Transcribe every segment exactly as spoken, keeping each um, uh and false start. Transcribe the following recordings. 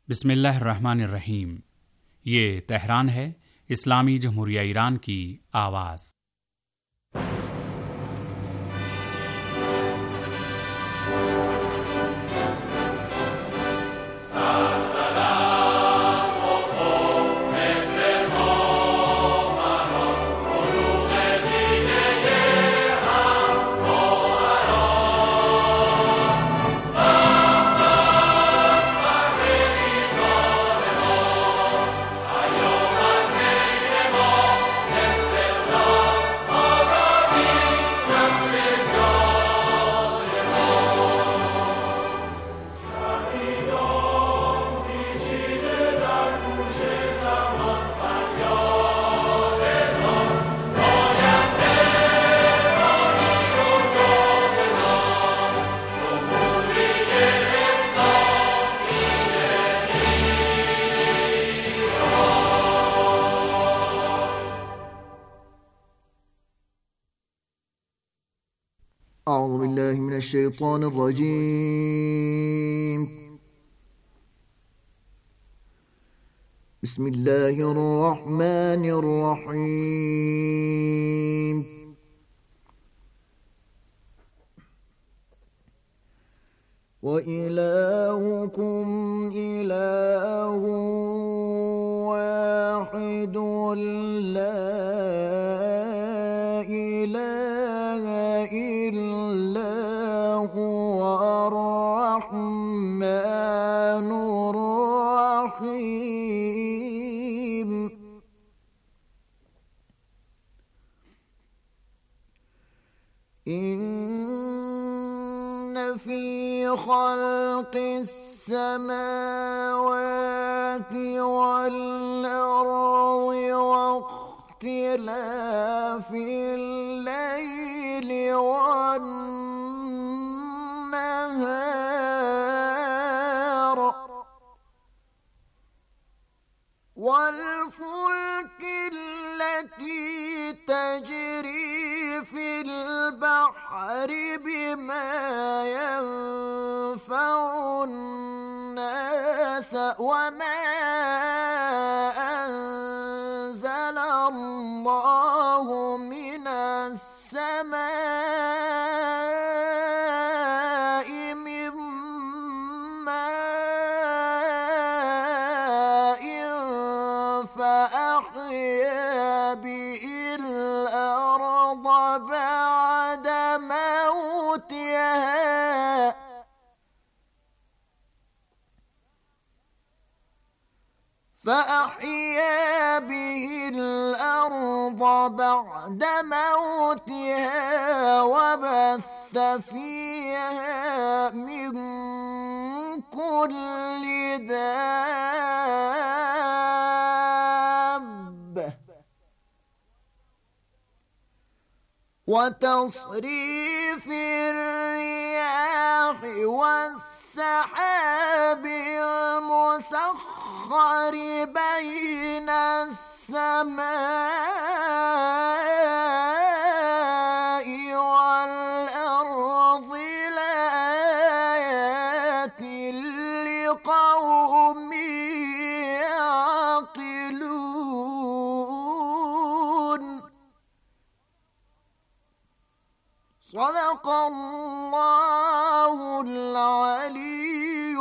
बिस्मिल्लाहिर्रहमानिर्रहीम। ये तेहरान है, इस्लामी जमहूरिया ईरान की आवाज़। أعوذ بالله من الشيطان الرجيم. بسم الله الرحمن الرحيم. وإلهكم إله واحد لا إله إلا هو الرحمن الرحيم. إن في خلق السماوات والأرض واختلاف الليل والنهار والفلك التي تجري في البحر بما ينفع الناس وما أنزل الله من السماء من ماء فأحيا به الأرض بعد موتها فأحيا به الأرض بعد موتها وبث فيها من كل دابة وتصريف الرياح والسحاب المسخر بين السماء والأرض لآيات لقوم يعقلون. صدق الله العلي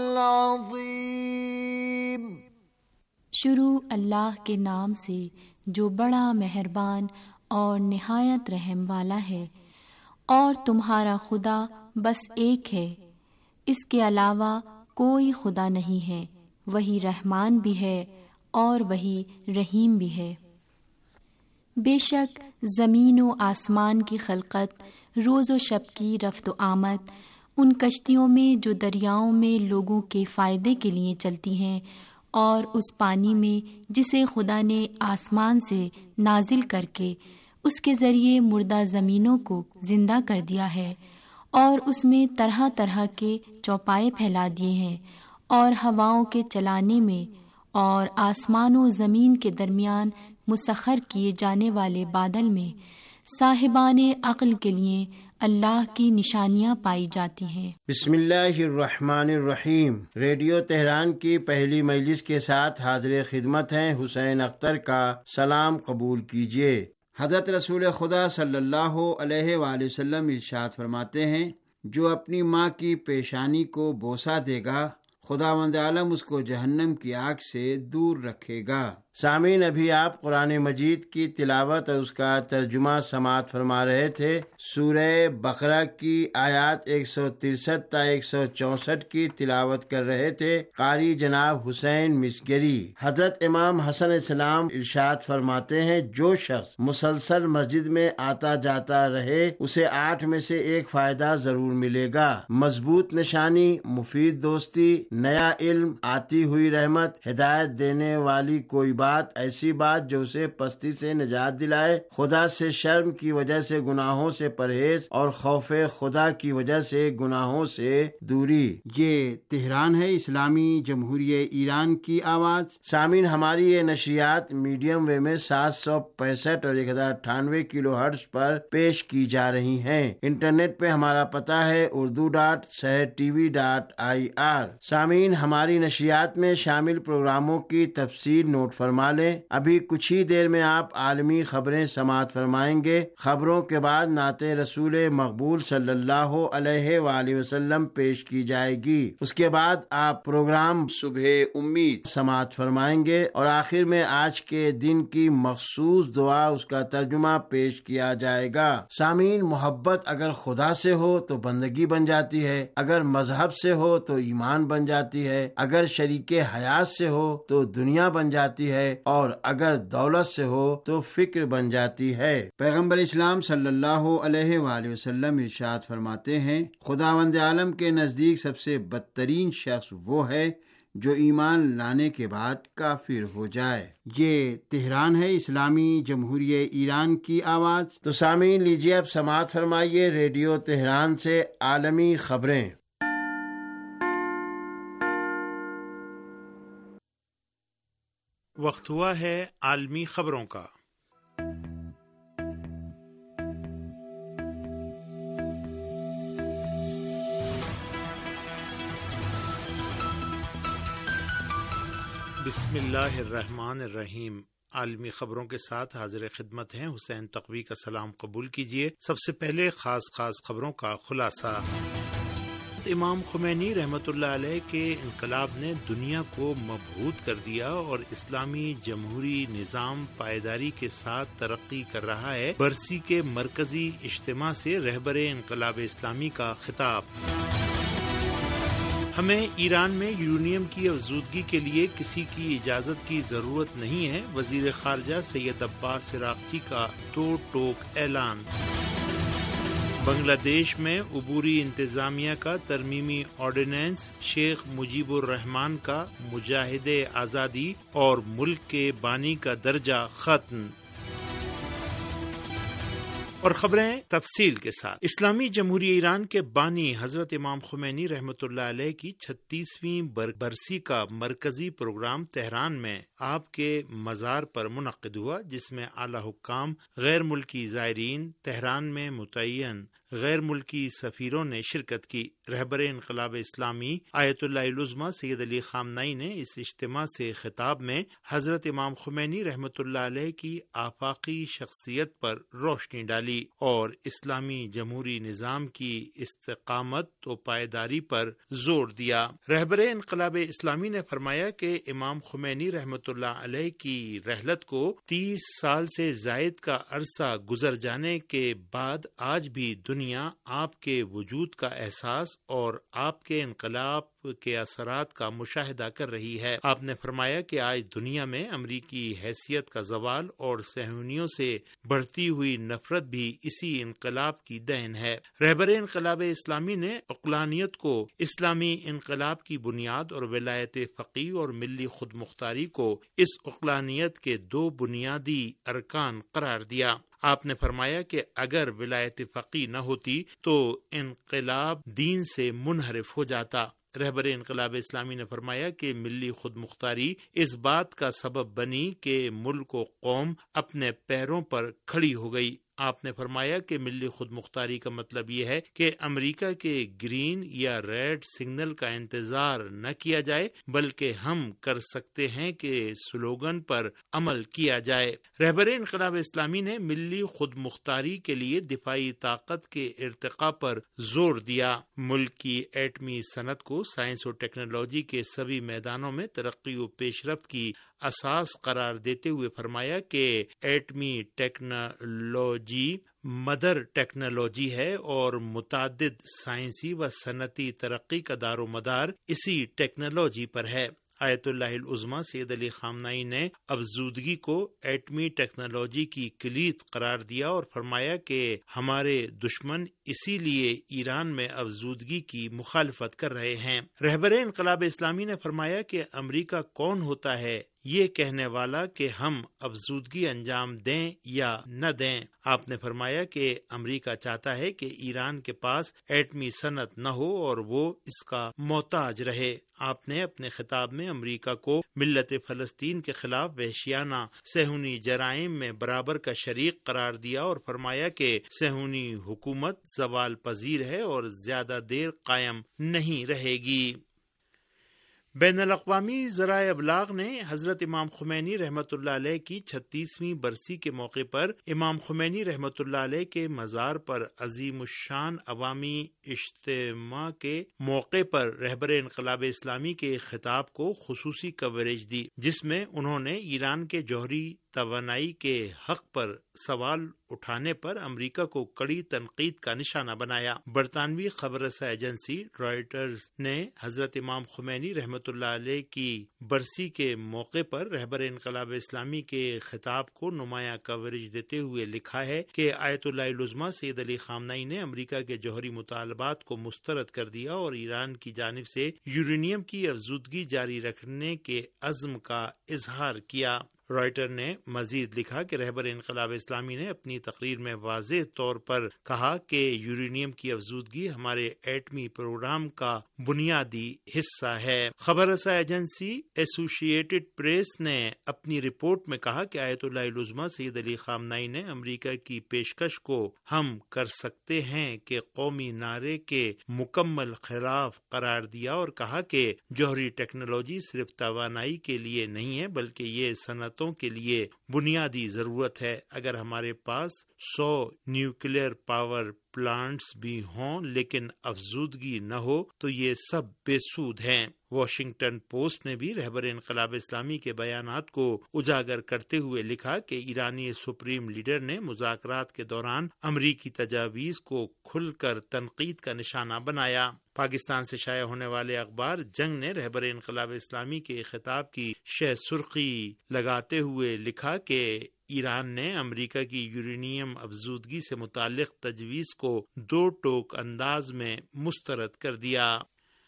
العظيم. शुरू अल्लाह के नाम से जो बड़ा मेहरबान और निहायत रहम वाला है। और तुम्हारा खुदा बस एक है, इसके अलावा कोई खुदा नहीं है। वही रहमान भी है और वही रहीम भी है। बेशक ज़मीन व आसमान की खलकत, रोज़ व शब की रफ्त व आमद, उन कश्तियों में जो दरियाओं में लोगों के फ़ायदे के लिए चलती हैं, और उस पानी में जिसे खुदा ने आसमान से नाजिल करके उसके ज़रिए मुर्दा ज़मीनों को ज़िंदा कर दिया है, और उसमें तरह तरह के चौपाए फैला दिए हैं, और हवाओं के चलाने में और आसमान व ज़मीन के दरमियान मुसख्खर किए जाने वाले बादल में साहिबाने अक्ल के लिए اللہ کی نشانیاں پائی جاتی ہیں۔ بسم اللہ الرحمن الرحیم۔ ریڈیو تہران کی پہلی مجلس کے ساتھ حاضر خدمت ہیں حسین اختر کا سلام قبول کیجیے۔ حضرت رسول خدا صلی اللہ علیہ وآلہ وسلم ارشاد فرماتے ہیں، جو اپنی ماں کی پیشانی کو بوسہ دے گا خداوند عالم اس کو جہنم کی آگ سے دور رکھے گا۔ سامعین، ابھی آپ قرآن مجید کی تلاوت اور اس کا ترجمہ سماعت فرما رہے تھے۔ سورہ بقرہ کی آیات ایک سو ترسٹھ تا ایک سو چونسٹھ کی تلاوت کر رہے تھے قاری جناب حسین مسگری۔ حضرت امام حسن السلام ارشاد فرماتے ہیں، جو شخص مسلسل مسجد میں آتا جاتا رہے اسے آٹھ میں سے ایک فائدہ ضرور ملے گا: مضبوط نشانی، مفید دوستی، نیا علم، آتی ہوئی رحمت، ہدایت دینے والی کوئی بات، ایسی بات جو اسے پستی سے نجات دلائے، خدا سے شرم کی وجہ سے گناہوں سے پرہیز اور خوف خدا کی وجہ سے گناہوں سے دوری۔ یہ تہران ہے، اسلامی جمہوریہ ایران کی آواز۔ سامعین، ہماری یہ نشریات میڈیم ویو میں سات سو پینسٹھ اور ایک ہزار اٹھانوے کلو ہرٹز پر پیش کی جا رہی ہیں۔ انٹرنیٹ پہ ہمارا پتہ ہے Urdu dot Shahar T V dot I R. سامعین، ہماری نشریات میں شامل پروگراموں کی تفصیل نوٹ فرما لیں۔ ابھی کچھ ہی دیر میں آپ عالمی خبریں سماعت فرمائیں گے۔ خبروں کے بعد نعت رسول مقبول صلی اللہ علیہ وآلہ وسلم پیش کی جائے گی۔ اس کے بعد آپ پروگرام صبح امید سماعت فرمائیں گے اور آخر میں آج کے دن کی مخصوص دعا، اس کا ترجمہ پیش کیا جائے گا۔ سامعین، محبت اگر خدا سے ہو تو بندگی بن جاتی ہے، اگر مذہب سے ہو تو ایمان بن جاتی ہے، اگر شریک حیات سے ہو تو دنیا بن جاتی ہے، اور اگر دولت سے ہو تو فکر بن جاتی ہے۔ پیغمبر اسلام صلی اللہ علیہ وآلہ وسلم ارشاد فرماتے ہیں، خداوند عالم کے نزدیک سب سے بدترین شخص وہ ہے جو ایمان لانے کے بعد کافر ہو جائے۔ یہ تہران ہے، اسلامی جمہوریہ ایران کی آواز۔ تو سامعین، لیجیے اب سماعت فرمائیے ریڈیو تہران سے عالمی خبریں۔ وقت ہوا ہے عالمی خبروں کا۔ بسم اللہ الرحمن الرحیم۔ عالمی خبروں کے ساتھ حاضر خدمت ہیں حسین تقوی کا سلام قبول کیجیے۔ سب سے پہلے خاص خاص خبروں کا خلاصہ۔ امام خمینی رحمۃ اللہ علیہ کے انقلاب نے دنیا کو مبہوت کر دیا اور اسلامی جمہوری نظام پائیداری کے ساتھ ترقی کر رہا ہے۔ برسی کے مرکزی اجتماع سے رہبر انقلاب اسلامی کا خطاب۔ ہمیں ایران میں یورینیم کی افزودگی کے لیے کسی کی اجازت کی ضرورت نہیں ہے، وزیر خارجہ سید عباس عراقچی کا دو ٹوک اعلان۔ بنگلہ دیش میں عبوری انتظامیہ کا ترمیمی آرڈیننس، شیخ مجیب الرحمان کا مجاہد آزادی اور ملک کے بانی کا درجہ ختم۔ اور خبریں تفصیل کے ساتھ۔ اسلامی جمہوریہ ایران کے بانی حضرت امام خمینی رحمۃ اللہ علیہ کی چھتیسویں برسی کا مرکزی پروگرام تہران میں آپ کے مزار پر منعقد ہوا، جس میں اعلی حکام، غیر ملکی زائرین، تہران میں متعین غیر ملکی سفیروں نے شرکت کی۔ رہبر انقلاب اسلامی آیت اللہ العظمی سید علی خامنئی نے اس اجتماع سے خطاب میں حضرت امام خمینی رحمۃ اللہ علیہ کی آفاقی شخصیت پر روشنی ڈالی اور اسلامی جمہوری نظام کی استقامت و پائیداری پر زور دیا۔ رہبر انقلاب اسلامی نے فرمایا کہ امام خمینی رحمۃ اللہ علیہ کی رحلت کو تیس سال سے زائد کا عرصہ گزر جانے کے بعد آج بھی دنیا آپ کے وجود کا احساس اور آپ کے انقلاب کے اثرات کا مشاہدہ کر رہی ہے۔ آپ نے فرمایا کہ آج دنیا میں امریکی حیثیت کا زوال اور صہیونیوں سے بڑھتی ہوئی نفرت بھی اسی انقلاب کی دین ہے۔ رہبر انقلاب اسلامی نے عقلانیت کو اسلامی انقلاب کی بنیاد اور ولایت فقیہ اور ملی خود مختاری کو اس عقلانیت کے دو بنیادی ارکان قرار دیا۔ آپ نے فرمایا کہ اگر ولایت فقیہ نہ ہوتی تو انقلاب دین سے منحرف ہو جاتا۔ رہبر انقلاب اسلامی نے فرمایا کہ ملی خود مختاری اس بات کا سبب بنی کہ ملک و قوم اپنے پیروں پر کھڑی ہو گئی۔ آپ نے فرمایا کہ ملی خود مختاری کا مطلب یہ ہے کہ امریکہ کے گرین یا ریڈ سگنل کا انتظار نہ کیا جائے، بلکہ ہم کر سکتے ہیں کہ سلوگن پر عمل کیا جائے۔ رہبر انقلاب اسلامی نے ملی خود مختاری کے لیے دفاعی طاقت کے ارتقاء پر زور دیا۔ ملک کی ایٹمی صنعت کو سائنس اور ٹیکنالوجی کے سبھی میدانوں میں ترقی و پیش رفت کی اساس قرار دیتے ہوئے فرمایا کہ ایٹمی ٹیکنالوجی مدر ٹیکنالوجی ہے اور متعدد سائنسی و صنعتی ترقی کا دار و مدار اسی ٹیکنالوجی پر ہے۔ آیت اللہ العظمی سید علی خامنہئی نے افزودگی کو ایٹمی ٹیکنالوجی کی کلید قرار دیا اور فرمایا کہ ہمارے دشمن اسی لیے ایران میں افزودگی کی مخالفت کر رہے ہیں۔ رہبر انقلاب اسلامی نے فرمایا کہ امریکہ کون ہوتا ہے یہ کہنے والا کہ ہم افزودگی انجام دیں یا نہ دیں۔ آپ نے فرمایا کہ امریکہ چاہتا ہے کہ ایران کے پاس ایٹمی صنعت نہ ہو اور وہ اس کا محتاج رہے۔ آپ نے اپنے خطاب میں امریکہ کو ملت فلسطین کے خلاف وحشیانہ صہیونی جرائم میں برابر کا شریک قرار دیا اور فرمایا کہ صہیونی حکومت زوال پذیر ہے اور زیادہ دیر قائم نہیں رہے گی۔ بین الاقوامی ذرائع ابلاغ نے حضرت امام خمینی رحمۃ اللہ علیہ کی چھتیسویں برسی کے موقع پر امام خمینی رحمۃ اللہ علیہ کے مزار پر عظیم الشان عوامی اجتماع کے موقع پر رہبر انقلاب اسلامی کے خطاب کو خصوصی کوریج دی، جس میں انہوں نے ایران کے جوہری توانائی کے حق پر سوال اٹھانے پر امریکہ کو کڑی تنقید کا نشانہ بنایا۔ برطانوی خبر رساں ایجنسی رائٹرز نے حضرت امام خمینی رحمۃ اللہ علیہ کی برسی کے موقع پر رہبر انقلاب اسلامی کے خطاب کو نمایاں کوریج دیتے ہوئے لکھا ہے کہ آیت اللہ العظمی سید علی خامنہئی نے امریکہ کے جوہری مطالبات کو مسترد کر دیا اور ایران کی جانب سے یورینیم کی افزودگی جاری رکھنے کے عزم کا اظہار کیا۔ رائٹر نے مزید لکھا کہ رہبر انقلاب اسلامی نے اپنی تقریر میں واضح طور پر کہا کہ یورینیم کی افزودگی ہمارے ایٹمی پروگرام کا بنیادی حصہ ہے۔ خبر رساں ایجنسی ایسوسییٹڈ پریس نے اپنی رپورٹ میں کہا کہ آیت اللہ العظمی سید علی خامنہئی نے امریکہ کی پیشکش کو ہم کر سکتے ہیں کہ قومی نعرے کے مکمل خلاف قرار دیا اور کہا کہ جوہری ٹیکنالوجی صرف توانائی کے لیے نہیں ہے بلکہ یہ صنعت کے لیے بنیادی ضرورت ہے۔ اگر ہمارے پاس سو نیوکلیئر پاور پلانٹس بھی ہوں لیکن افزودگی نہ ہو تو یہ سب بے سود ہیں۔ واشنگٹن پوسٹ نے بھی رہبر انقلاب اسلامی کے بیانات کو اجاگر کرتے ہوئے لکھا کہ ایرانی سپریم لیڈر نے مذاکرات کے دوران امریکی تجاویز کو کھل کر تنقید کا نشانہ بنایا۔ پاکستان سے شائع ہونے والے اخبار جنگ نے رہبر انقلاب اسلامی کے خطاب کی شہ سرخی لگاتے ہوئے لکھا کہ ایران نے امریکہ کی یورینیم افزودگی سے متعلق تجویز کو دو ٹوک انداز میں مسترد کر دیا۔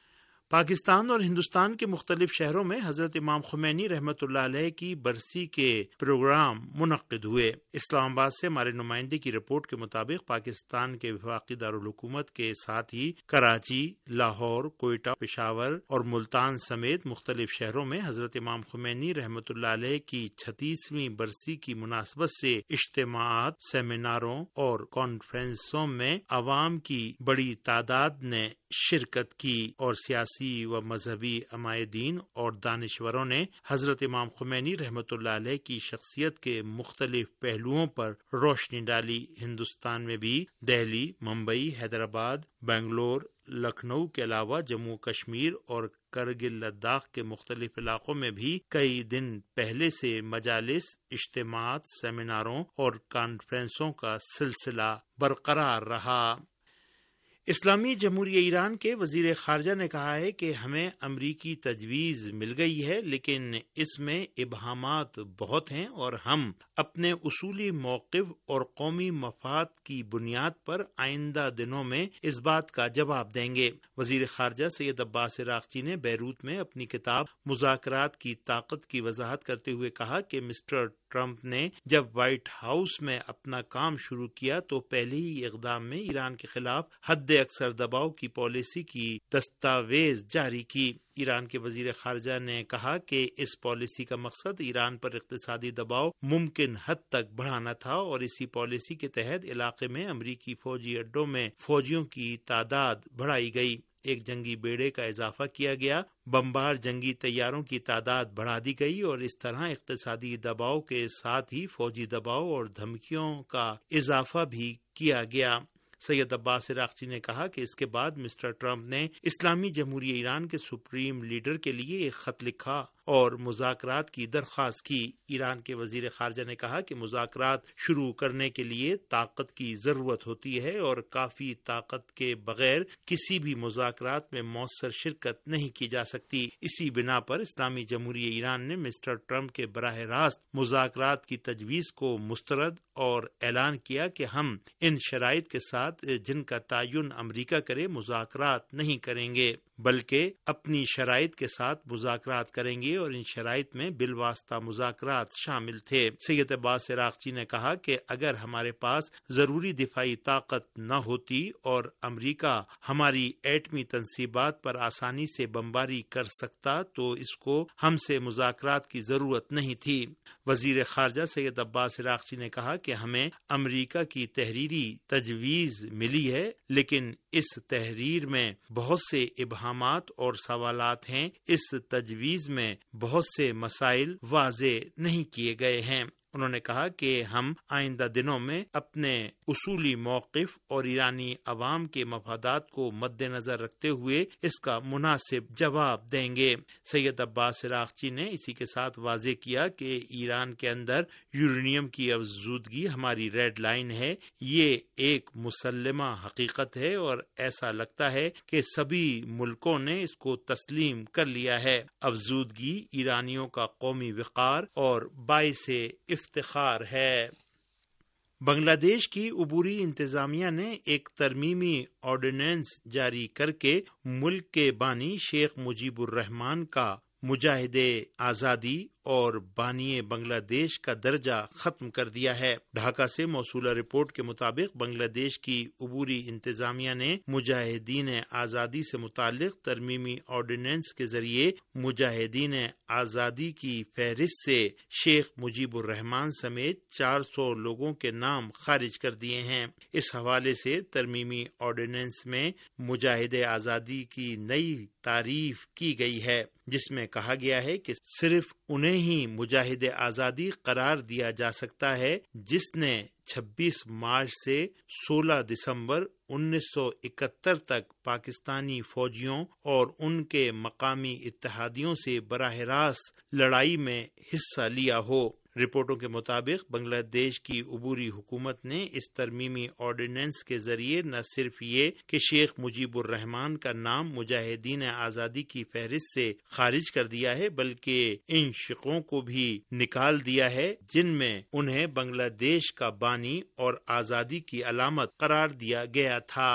پاکستان اور ہندوستان کے مختلف شہروں میں حضرت امام خمینی رحمۃ اللہ علیہ کی برسی کے پروگرام منعقد ہوئے۔ اسلام آباد سے ہمارے نمائندے کی رپورٹ کے مطابق پاکستان کے وفاقی دارالحکومت کے ساتھ ہی کراچی، لاہور، کوئٹہ، پشاور اور ملتان سمیت مختلف شہروں میں حضرت امام خمینی رحمۃ اللہ علیہ کی چھتیسویں برسی کی مناسبت سے اجتماعات، سیمیناروں اور کانفرنسوں میں عوام کی بڑی تعداد نے شرکت کی اور سیاسی و مذہبی عمائدین اور دانشوروں نے حضرت امام خمینی رحمۃ اللہ علیہ کی شخصیت کے مختلف پہلوؤں پر روشنی ڈالی۔ ہندوستان میں بھی دہلی، ممبئی، حیدرآباد، بنگلور، لکھنؤ کے علاوہ جموں کشمیر اور کرگل لداخ کے مختلف علاقوں میں بھی کئی دن پہلے سے مجالس، اجتماعات، سیمیناروں اور کانفرنسوں کا سلسلہ برقرار رہا۔ اسلامی جمہوریہ ایران کے وزیر خارجہ نے کہا ہے کہ ہمیں امریکی تجویز مل گئی ہے لیکن اس میں ابہامات بہت ہیں اور ہم اپنے اصولی موقف اور قومی مفاد کی بنیاد پر آئندہ دنوں میں اس بات کا جواب دیں گے۔ وزیر خارجہ سید عباس عراقچی نے بیروت میں اپنی کتاب مذاکرات کی طاقت کی وضاحت کرتے ہوئے کہا کہ مسٹر ٹرمپ نے جب وائٹ ہاؤس میں اپنا کام شروع کیا تو پہلے ہی اقدام میں ایران کے خلاف حد اکثر دباؤ کی پالیسی کی دستاویز جاری کی۔ ایران کے وزیر خارجہ نے کہا کہ اس پالیسی کا مقصد ایران پر اقتصادی دباؤ ممکن حد تک بڑھانا تھا، اور اسی پالیسی کے تحت علاقے میں امریکی فوجی اڈوں میں فوجیوں کی تعداد بڑھائی گئی، ایک جنگی بیڑے کا اضافہ کیا گیا، بمبار جنگی طیاروں کی تعداد بڑھا دی گئی، اور اس طرح اقتصادی دباؤ کے ساتھ ہی فوجی دباؤ اور دھمکیوں کا اضافہ بھی کیا گیا۔ سید عباس عراقچی نے کہا کہ اس کے بعد مسٹر ٹرمپ نے اسلامی جمہوریہ ایران کے سپریم لیڈر کے لیے ایک خط لکھا اور مذاکرات کی درخواست کی۔ ایران کے وزیر خارجہ نے کہا کہ مذاکرات شروع کرنے کے لیے طاقت کی ضرورت ہوتی ہے، اور کافی طاقت کے بغیر کسی بھی مذاکرات میں مؤثر شرکت نہیں کی جا سکتی۔ اسی بنا پر اسلامی جمہوریہ ایران نے مسٹر ٹرمپ کے براہ راست مذاکرات کی تجویز کو مسترد اور اعلان کیا کہ ہم ان شرائط کے ساتھ جن کا تعین امریکہ کرے مذاکرات نہیں کریں گے، بلکہ اپنی شرائط کے ساتھ مذاکرات کریں گے، اور ان شرائط میں بالواسطہ مذاکرات شامل تھے۔ سید عباس عراقچی نے کہا کہ اگر ہمارے پاس ضروری دفاعی طاقت نہ ہوتی اور امریکہ ہماری ایٹمی تنصیبات پر آسانی سے بمباری کر سکتا تو اس کو ہم سے مذاکرات کی ضرورت نہیں تھی۔ وزیر خارجہ سید عباس عراقچی نے کہا کہ ہمیں امریکہ کی تحریری تجویز ملی ہے، لیکن اس تحریر میں بہت سے ابہامات اور سوالات ہیں، اس تجویز میں بہت سے مسائل واضح نہیں کیے گئے ہیں۔ انہوں نے کہا کہ ہم آئندہ دنوں میں اپنے اصولی موقف اور ایرانی عوام کے مفادات کو مد نظر رکھتے ہوئے اس کا مناسب جواب دیں گے۔ سید عباس عراقچی نے اسی کے ساتھ واضح کیا کہ ایران کے اندر یورینیم کی افزودگی ہماری ریڈ لائن ہے، یہ ایک مسلمہ حقیقت ہے، اور ایسا لگتا ہے کہ سبھی ملکوں نے اس کو تسلیم کر لیا ہے۔ افزودگی ایرانیوں کا قومی وقار اور باعث افتخار ہے۔ بنگلہ دیش کی عبوری انتظامیہ نے ایک ترمیمی آرڈیننس جاری کر کے ملک کے بانی شیخ مجیب الرحمان کا مجاہد آزادی اور بانی بنگلہ دیش کا درجہ ختم کر دیا ہے۔ ڈھاکہ سے موصولہ رپورٹ کے مطابق بنگلہ دیش کی عبوری انتظامیہ نے مجاہدین آزادی سے متعلق ترمیمی آرڈیننس کے ذریعے مجاہدین آزادی کی فہرست سے شیخ مجیب الرحمان سمیت چار سو لوگوں کے نام خارج کر دیے ہیں۔ اس حوالے سے ترمیمی آرڈیننس میں مجاہد آزادی کی نئی تعریف کی گئی ہے، جس میں کہا گیا ہے کہ صرف انہیں ہی مجاہد آزادی قرار دیا جا سکتا ہے جس نے چھبیس مارچ سے سولہ دسمبر انیس سو اکہتر تک پاکستانی فوجیوں اور ان کے مقامی اتحادیوں سے براہ راست لڑائی میں حصہ لیا ہو۔ رپورٹوں کے مطابق بنگلہ دیش کی عبوری حکومت نے اس ترمیمی آرڈیننس کے ذریعے نہ صرف یہ کہ شیخ مجیب الرحمان کا نام مجاہدین آزادی کی فہرست سے خارج کر دیا ہے، بلکہ ان شقوں کو بھی نکال دیا ہے جن میں انہیں بنگلہ دیش کا بانی اور آزادی کی علامت قرار دیا گیا تھا۔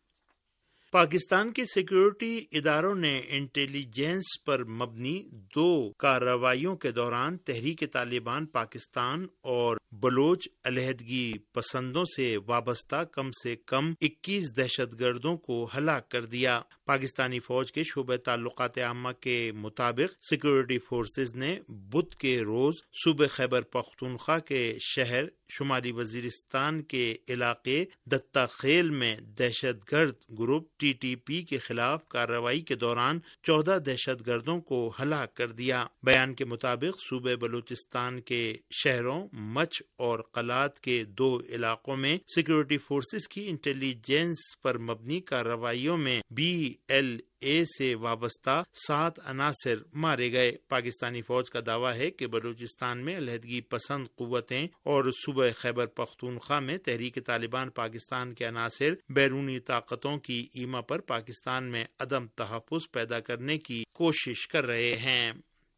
پاکستان کے سیکیورٹی اداروں نے انٹیلیجنس پر مبنی دو کارروائیوں کے دوران تحریک طالبان پاکستان اور بلوچ علیحدگی پسندوں سے وابستہ کم سے کم اکیس دہشت گردوں کو ہلاک کر دیا۔ پاکستانی فوج کے شعبہ تعلقات عامہ کے مطابق سیکیورٹی فورسز نے بدھ کے روز صوبہ خیبر پختونخوا کے شہر شمالی وزیرستان کے علاقے دتا خیل میں دہشت گرد گروپ ٹی ٹی پی کے خلاف کارروائی کے دوران چودہ دہشت گردوں کو ہلاک کر دیا۔ بیان کے مطابق صوبہ بلوچستان کے شہروں مچ اور قلات کے دو علاقوں میں سیکیورٹی فورسز کی انٹیلیجنس پر مبنی کارروائیوں میں بی ایل اے سے وابستہ سات عناصر مارے گئے۔ پاکستانی فوج کا دعویٰ ہے کہ بلوچستان میں علیحدگی پسند قوتیں اور صوبہ خیبر پختونخوا میں تحریک طالبان پاکستان کے عناصر بیرونی طاقتوں کی ایما پر پاکستان میں عدم تحفظ پیدا کرنے کی کوشش کر رہے ہیں۔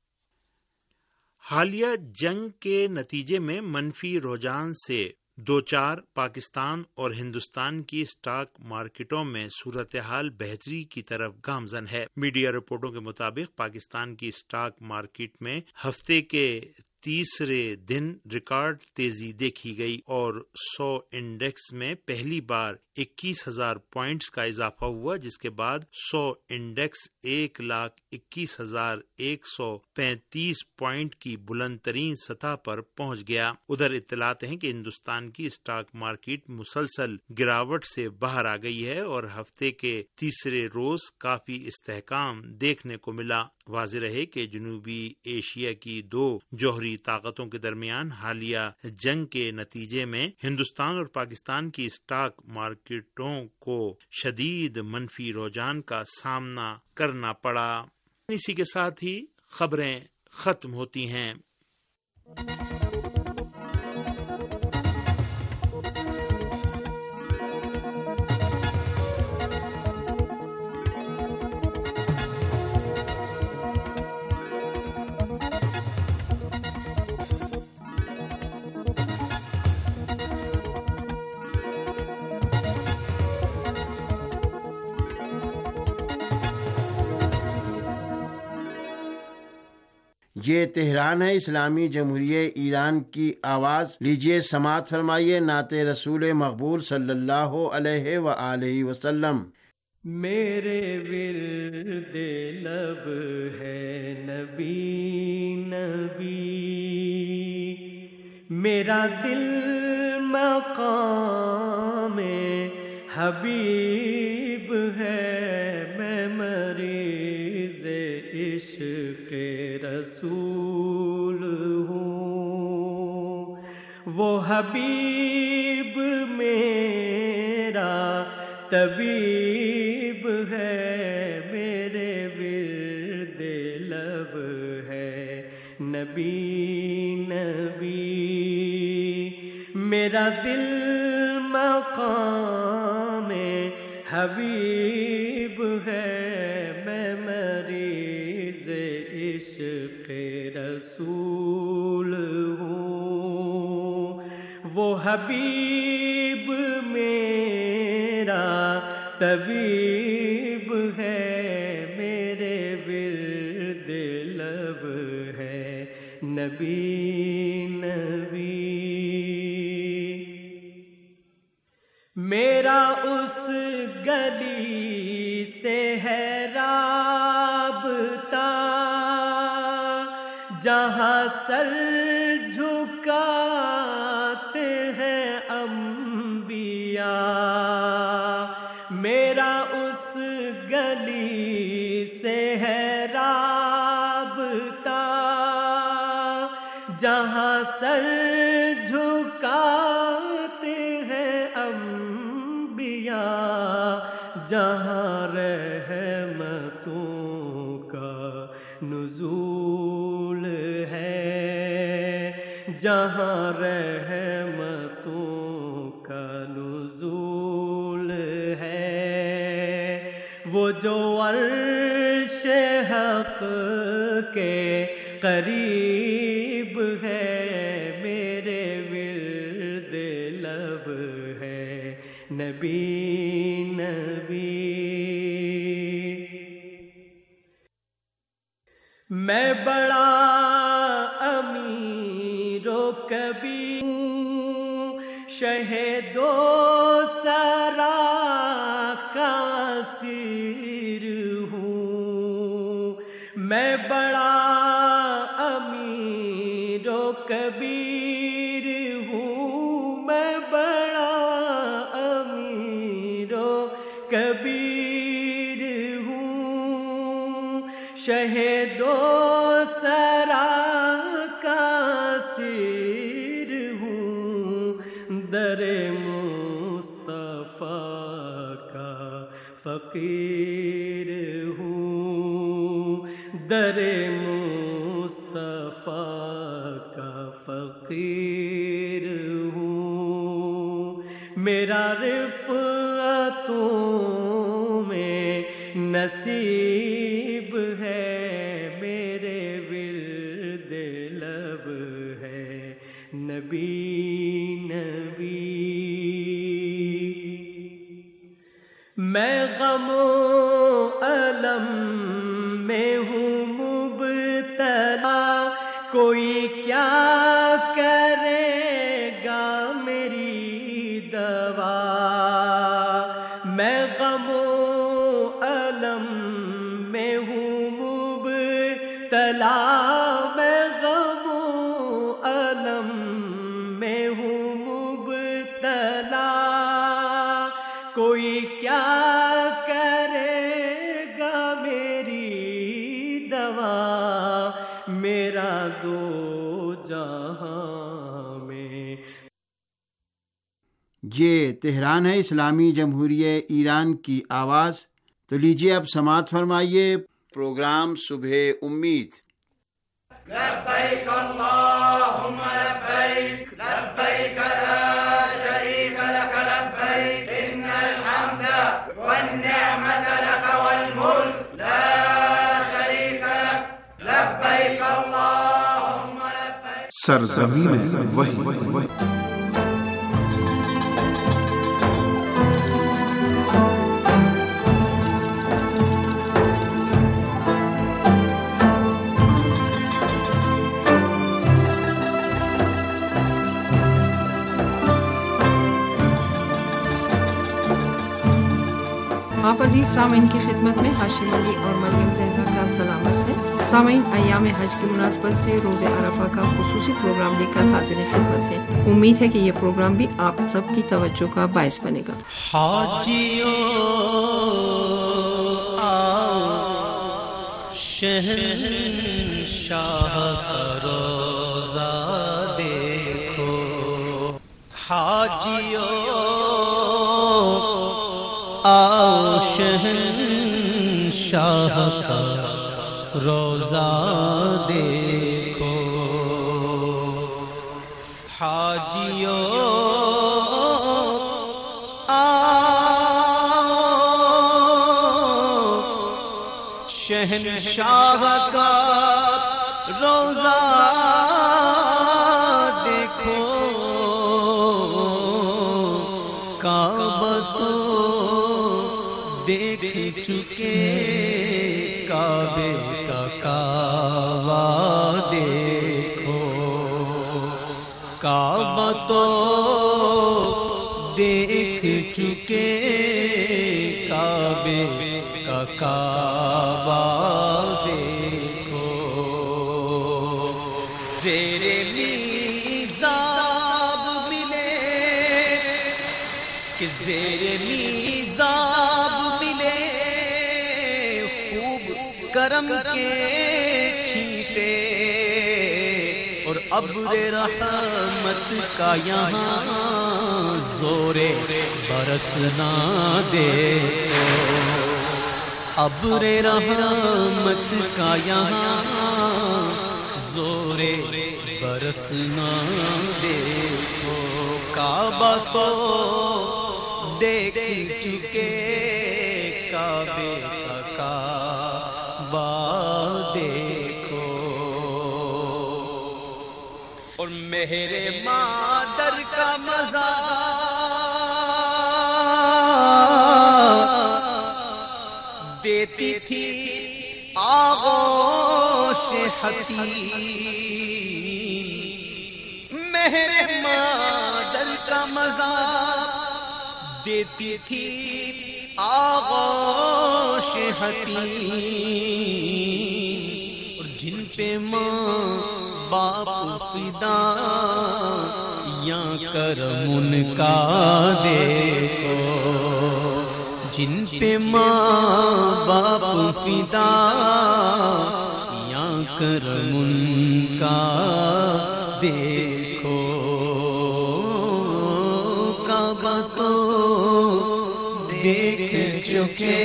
حالیہ جنگ کے نتیجے میں منفی رجحان سے دو چار پاکستان اور ہندوستان کی اسٹاک مارکیٹوں میں صورتحال بہتری کی طرف گامزن ہے۔ میڈیا رپورٹوں کے مطابق پاکستان کی اسٹاک مارکیٹ میں ہفتے کے تیسرے دن ریکارڈ تیزی دیکھی گئی اور سو انڈیکس میں پہلی بار اکیس ہزار پوائنٹس کا اضافہ ہوا، جس کے بعد سو انڈیکس ایک لاکھ اکیس ہزار ایک سو پینتیس پوائنٹ کی بلند ترین سطح پر پہنچ گیا۔ ادھر اطلاعات ہیں کہ ہندوستان کی اسٹاک مارکیٹ مسلسل گراوٹ سے باہر آ گئی ہے اور ہفتے کے تیسرے روز کافی استحکام دیکھنے کو ملا۔ واضح رہے کہ جنوبی ایشیا کی دو جوہری طاقتوں کے درمیان حالیہ جنگ کے نتیجے میں ہندوستان اور پاکستان کی اسٹاک مارکیٹوں کو شدید منفی رجحان کا سامنا کرنا پڑا۔ اسی کے ساتھ ہی خبریں ختم ہوتی ہیں۔ یہ تہران ہے، اسلامی جمہوریہ ایران کی آواز۔ لیجیے سماعت فرمائیے نعت رسول مقبول صلی اللہ علیہ وآلہ وسلم۔ میرے ورد لب ہے نبی نبی، میرا دل مقام حبیب ہے، میں مریض عشق رسول ہوں، وہ حبیب میرا طبیب ہے، میرے ورد لب ہے نبی نبی، میرا دل مقام حبیب ہے، میں مریض عشق رسول ہوں، وہ حبیب میرا طبیب ہے، میرے ورد لب ہے نبی نبی، میرا اس گلی سے ہے رابطہ جہاں سر جھکاتے ہیں انبیاء، میرا اس گلی سے ہے رابطہ جہاں سر جھکاتے ہیں انبیاء، جہاں رحمتوں کا نزول ہے، جہاں رحمتوں کا نزول ہے، وہ جو عرش حق کے قریب ہے، میرے ورد لب ہے نبی نبی، میں بڑا امیر و کبیر ہوں، شہید و سرا کا اسیر ہوں، میں بڑا امیر و کبیر ہوں، میں بڑا امیر و کبیر ہوں، شہید و سرا کا اسیر ہوں، در مصطفیٰ کا فقیر ہوں، در مصطفیٰ کا فقیر ہوں، میرا رفعتوں میں نصیب ہے، میرے ورد لب ہے نبی نبی، میں غم و الم میں ہوں مبتلا، کوئی کیا کرے گا میری دوا، میں غم و الم میں ہوں مبتلا، میں غم و الم میں ہوں مبتلا، کوئی کیا کرے گا میری دوا، میرا دو جہاں میں۔ یہ تہران ہے، اسلامی جمہوریہ ایران کی آواز۔ تو لیجیے اب سماعت فرمائیے پروگرام صبح امید۔ لبیک اللہم لبیک، لبیک لا شریک لک لبیک، ان الحمد والنعمت لک والملک لا شریک لک، لبیک اللہم لبیک۔ سرزمین وحی۔ آپ عزیز سامعین کی خدمت میں ہاشم علی اور مریم زہرا کا سلام عرض ہے۔ سامعین، ایام حج کی مناسبت سے روز عرفہ کا خصوصی پروگرام لے کر حاضر خدمت ہے۔ امید ہے کہ یہ پروگرام بھی آپ سب کی توجہ کا باعث بنے گا۔ حاجیوں آؤ شہنشاہ کا روزہ دیکھو، حاجیوں آؤ شہنشاہ کا روزہ دیکھو، حاجیوں آؤ شہنشاہ کا روزہ دیکھو، کعبہ تو دیکھ چکے، کعبے کا کعبہ دیکھو، کعبہ تو دیکھ چکے، کعبے کا کعبہ دیکھو، زیر میزاب ملے کہ زیر میزاب ملے، خوب کرم کے چھینٹے، اور ابر رحمت کا یہاں زورے برسنا دیکھو، ابر رحمت کا یہاں زورے برسنا دیکھو، کعبہ تو دیکھ چکے، کعبے کا کعبہ دیکھو، اور مہر مادر کا مزہ دیتی تھی آغوش حتیم، مہر مادر کا مزہ دیتی تھی آغوش حتیم، اور جن پہ ماں باپ فدا یا کرم ان کا دیکھو، جن پہ ماں باپ فدا یا کرم ان کا دیکھو، کعبہ تو دیکھ چکے،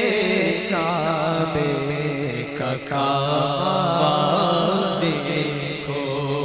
کعبے کا کعبہ دیکھو۔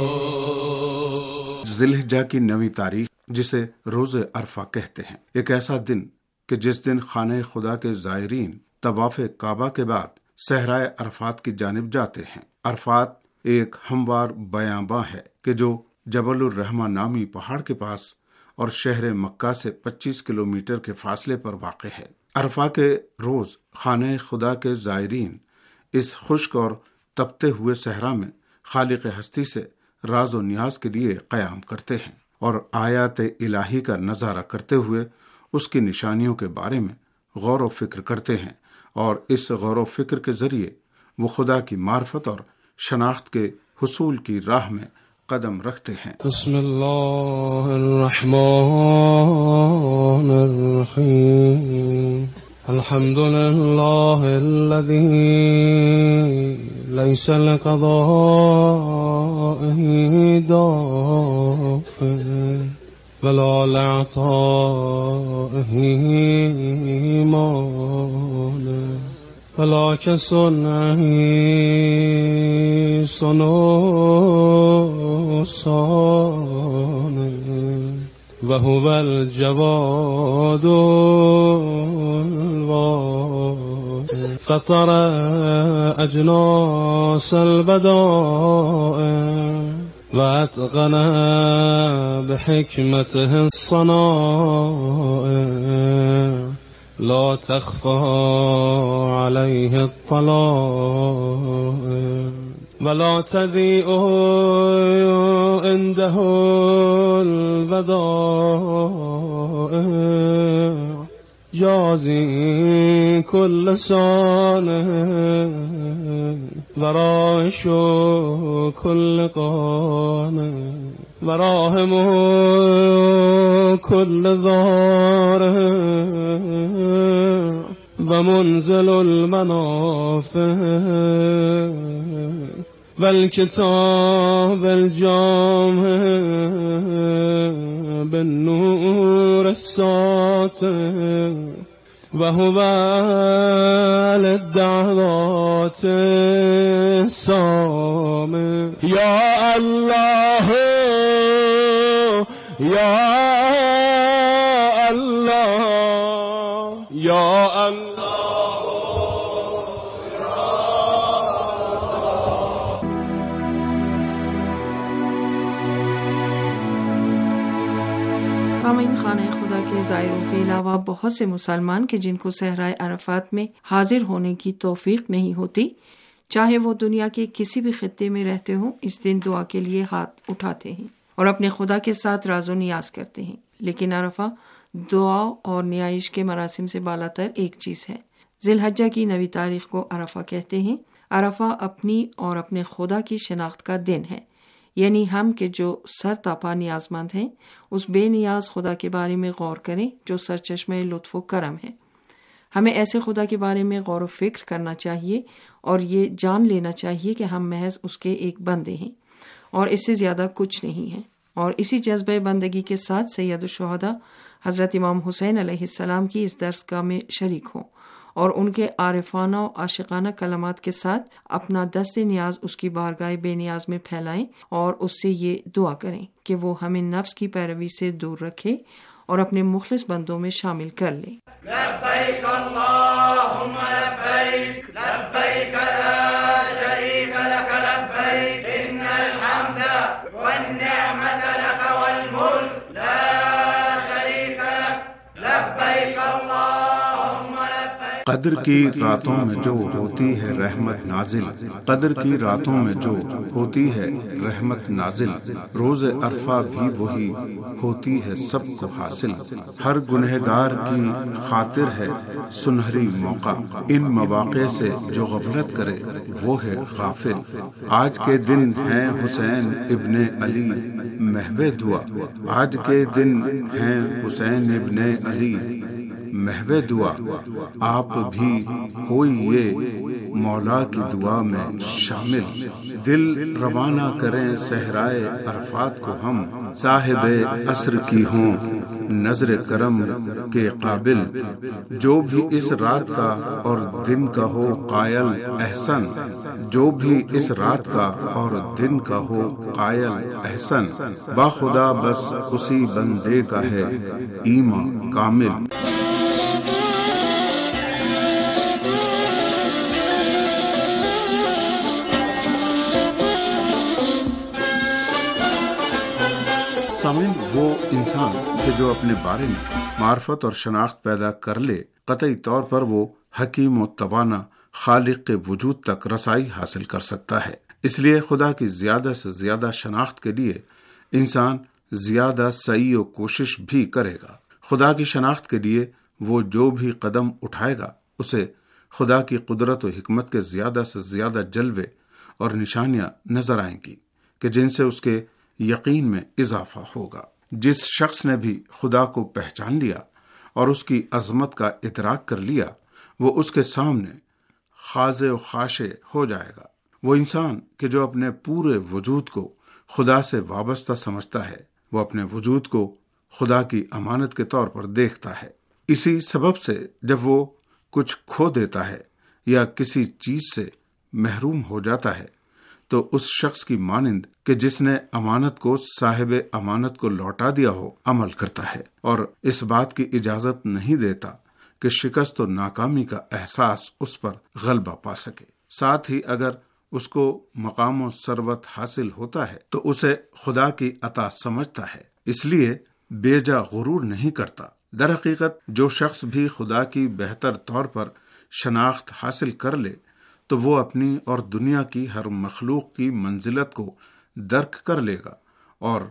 ذی الحجہ کی نویں تاریخ، جسے روز عرفہ کہتے ہیں، ایک ایسا دن کہ جس دن خانہ خدا کے زائرین طواف کعبہ کے بعد صحرائے عرفات کی جانب جاتے ہیں۔ عرفات ایک ہموار بیاباں ہے کہ جو جبل الرحمہ نامی پہاڑ کے پاس اور شہر مکہ سے پچیس کلومیٹر کے فاصلے پر واقع ہے۔ عرفہ کے روز خانہ خدا کے زائرین اس خشک اور تپتے ہوئے صحرا میں خالق ہستی سے راز و نیاز کے لیے قیام کرتے ہیں اور آیات الہی کا نظارہ کرتے ہوئے اس کی نشانیوں کے بارے میں غور و فکر کرتے ہیں، اور اس غور و فکر کے ذریعے وہ خدا کی معرفت اور شناخت کے حصول کی راہ میں قدم رکھتے ہیں۔ بسم اللہ الرحمن الرحیم، الحمد للہ الذی لیس لقضائه دافع ولا لعطائه مانع ولا كصنعه صنع صانع وهو الجواد الوارث فطر أجناس البدائع وأتقن بحكمته الصنائع لا تخفى عليه الطلائع ولا تضيء عنده البدائع جازي كل صانع ورائش كل قانع وراهم كل ضارع ومنزل المنافع والكتاب الجامع بالنور الساطع وهو للدعوات السامع يا الله يا الله يا الله سامعین، خانہ خدا کے زائروں کے علاوہ بہت سے مسلمان کہ جن کو صحرائے عرفات میں حاضر ہونے کی توفیق نہیں ہوتی، چاہے وہ دنیا کے کسی بھی خطے میں رہتے ہوں، اس دن دعا کے لیے ہاتھ اٹھاتے ہیں اور اپنے خدا کے ساتھ راز و نیاز کرتے ہیں۔ لیکن عرفہ دعا اور نیائش کے مراسم سے بالاتر ایک چیز ہے۔ ذی الحجہ کی نویں تاریخ کو عرفہ کہتے ہیں۔ عرفہ اپنی اور اپنے خدا کی شناخت کا دن ہے، یعنی ہم کہ جو سر تاپا نیاز مند ہیں اس بے نیاز خدا کے بارے میں غور کریں جو سرچشمہ لطف و کرم ہے۔ ہمیں ایسے خدا کے بارے میں غور و فکر کرنا چاہیے اور یہ جان لینا چاہیے کہ ہم محض اس کے ایک بندے ہیں اور اس سے زیادہ کچھ نہیں ہے، اور اسی جذبہ بندگی کے ساتھ سید الشہداء حضرت امام حسین علیہ السلام کی اس درسگاہ میں شریک ہوں اور ان کے عارفانہ و عاشقانہ کلمات کے ساتھ اپنا دست نیاز اس کی بارگاہ بے نیاز میں پھیلائیں اور اس سے یہ دعا کریں کہ وہ ہمیں نفس کی پیروی سے دور رکھے اور اپنے مخلص بندوں میں شامل کر لے۔ لبیک اللہم لبیک لبیک لا شریک لک لبیک ان الحمد والنعمت لک والملک لا شریک لک لبیک اللہم لبیک۔ قدر کی راتوں میں جو ہوتی ہے رحمت نازل، قدر کی راتوں میں جو ہوتی ہے رحمت نازل، روز عرفہ بھی وہی ہوتی ہے سب کو حاصل، ہر گنہگار کی خاطر ہے سنہری موقع، ان مواقع سے جو غفلت کرے وہ ہے غافل، آج کے دن ہیں حسین ابن علی محو دعا، آج کے دن ہیں حسین ابن علی محو دعا، آپ بھی ہوئیے مولا کی دعا میں شامل، دل روانہ کریں صحرائے عرفات کو ہم، صاحب عصر کی ہوں نظر کرم کے قابل، جو بھی اس رات کا اور دن کا ہو قائل احسن، جو بھی اس رات کا اور دن کا ہو قائل احسن، باخدا بس اسی بندے کا ہے ایمان کامل۔ سامعین، وہ انسان کہ جو اپنے بارے میں معرفت اور شناخت پیدا کر لے، قطعی طور پر وہ حکیم و توانا خالق کے وجود تک رسائی حاصل کر سکتا ہے۔ اس لیے خدا کی زیادہ سے زیادہ شناخت کے لیے انسان زیادہ سعی و کوشش بھی کرے گا۔ خدا کی شناخت کے لیے وہ جو بھی قدم اٹھائے گا اسے خدا کی قدرت و حکمت کے زیادہ سے زیادہ جلوے اور نشانیاں نظر آئیں گی کہ جن سے اس کے یقین میں اضافہ ہوگا۔ جس شخص نے بھی خدا کو پہچان لیا اور اس کی عظمت کا ادراک کر لیا، وہ اس کے سامنے خاضع و خاشع ہو جائے گا۔ وہ انسان کہ جو اپنے پورے وجود کو خدا سے وابستہ سمجھتا ہے، وہ اپنے وجود کو خدا کی امانت کے طور پر دیکھتا ہے۔ اسی سبب سے جب وہ کچھ کھو دیتا ہے یا کسی چیز سے محروم ہو جاتا ہے تو اس شخص کی مانند کہ جس نے امانت کو صاحب امانت کو لوٹا دیا ہو عمل کرتا ہے، اور اس بات کی اجازت نہیں دیتا کہ شکست و ناکامی کا احساس اس پر غلبہ پا سکے۔ ساتھ ہی اگر اس کو مقام و ثروت حاصل ہوتا ہے تو اسے خدا کی عطا سمجھتا ہے، اس لیے بے جا غرور نہیں کرتا۔ در حقیقت جو شخص بھی خدا کی بہتر طور پر شناخت حاصل کر لے تو وہ اپنی اور دنیا کی ہر مخلوق کی منزلت کو درک کر لے گا اور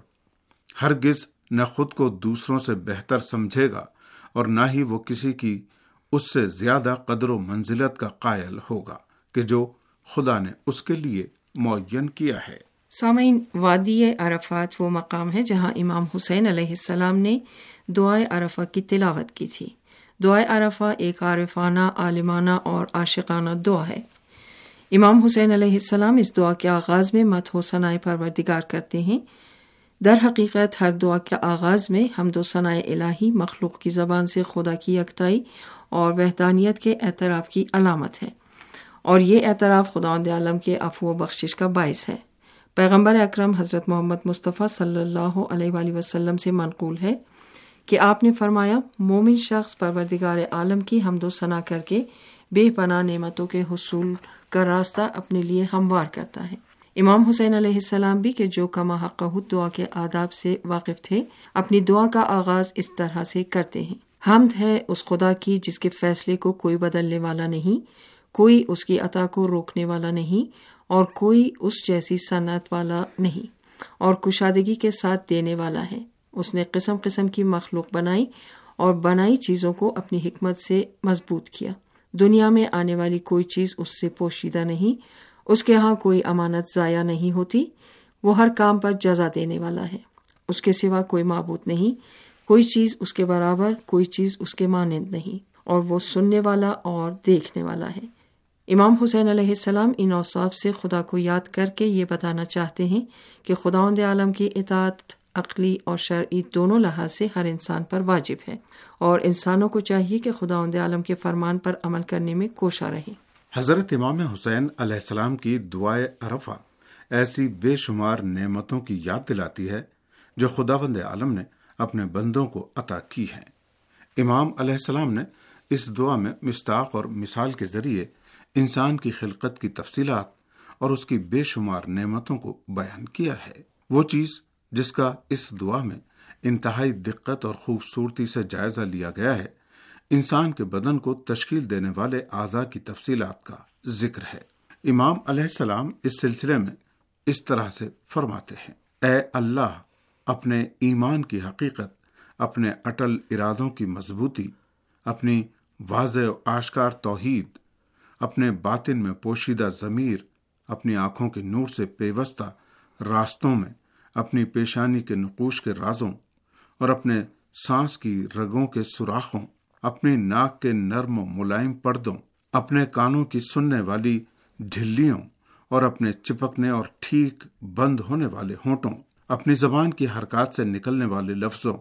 ہرگز نہ خود کو دوسروں سے بہتر سمجھے گا اور نہ ہی وہ کسی کی اس سے زیادہ قدر و منزلت کا قائل ہوگا کہ جو خدا نے اس کے لیے معین کیا ہے۔ سامعین، وادی عرفات وہ مقام ہے جہاں امام حسین علیہ السلام نے دعائے عرفہ کی تلاوت کی تھی۔ دعائے عرفہ ایک عارفانہ، عالمانہ اور عاشقانہ دعا ہے۔ امام حسین علیہ السلام اس دعا کے آغاز میں مدح و ثنائے پروردگار کرتے ہیں۔ در حقیقت ہر دعا کے آغاز میں حمد و ثنائے الہی مخلوق کی زبان سے خدا کی یکتائی اور وحدانیت کے اعتراف کی علامت ہے، اور یہ اعتراف خداوند عالم کے عفو و بخشش کا باعث ہے۔ پیغمبر اکرم حضرت محمد مصطفیٰ صلی اللہ علیہ وآلہ وسلم سے منقول ہے کہ آپ نے فرمایا، مومن شخص پروردگار عالم کی حمد و ثنا کر کے بے پناہ نعمتوں کے حصول کا راستہ اپنے لیے ہموار کرتا ہے۔ امام حسین علیہ السلام بھی کہ جو کما حقہ دعا کے آداب سے واقف تھے، اپنی دعا کا آغاز اس طرح سے کرتے ہیں: حمد ہے اس خدا کی جس کے فیصلے کو کوئی بدلنے والا نہیں، کوئی اس کی عطا کو روکنے والا نہیں، اور کوئی اس جیسی صنعت والا نہیں، اور کشادگی کے ساتھ دینے والا ہے۔ اس نے قسم قسم کی مخلوق بنائی اور بنائی چیزوں کو اپنی حکمت سے مضبوط کیا۔ دنیا میں آنے والی کوئی چیز اس سے پوشیدہ نہیں، اس کے ہاں کوئی امانت ضائع نہیں ہوتی۔ وہ ہر کام پر جزا دینے والا ہے۔ اس کے سوا کوئی معبود نہیں، کوئی چیز اس کے برابر، کوئی چیز اس کے مانند نہیں، اور وہ سننے والا اور دیکھنے والا ہے۔ امام حسین علیہ السلام ان اوصاف سے خدا کو یاد کر کے یہ بتانا چاہتے ہیں کہ خداوند عالم کی اطاعت عقلی اور شرعی دونوں لحاظ سے ہر انسان پر واجب ہے، اور انسانوں کو چاہیے کہ خداوند عالم کے فرمان پر عمل کرنے میں کوشاں رہیں۔ حضرت امام حسین علیہ السلام کی دعائے عرفہ ایسی بے شمار نعمتوں کی یاد دلاتی ہے جو خداوند عالم نے اپنے بندوں کو عطا کی ہیں۔ امام علیہ السلام نے اس دعا میں مصداق اور مثال کے ذریعے انسان کی خلقت کی تفصیلات اور اس کی بے شمار نعمتوں کو بیان کیا ہے۔ وہ چیز جس کا اس دعا میں انتہائی دقت اور خوبصورتی سے جائزہ لیا گیا ہے، انسان کے بدن کو تشکیل دینے والے اعضاء کی تفصیلات کا ذکر ہے۔ امام علیہ السلام اس سلسلے میں اس طرح سے فرماتے ہیں: اے اللہ، اپنے ایمان کی حقیقت، اپنے اٹل ارادوں کی مضبوطی، اپنی واضح و آشکار توحید، اپنے باطن میں پوشیدہ ضمیر، اپنی آنکھوں کے نور سے پیوستہ راستوں میں، اپنی پیشانی کے نقوش کے رازوں اور اپنے سانس کی رگوں کے سوراخوں، اپنی ناک کے نرم و ملائم پردوں، اپنے کانوں کی سننے والی ڈھلیوں اور اپنے چپکنے اور ٹھیک بند ہونے والے ہونٹوں، اپنی زبان کی حرکات سے نکلنے والے لفظوں،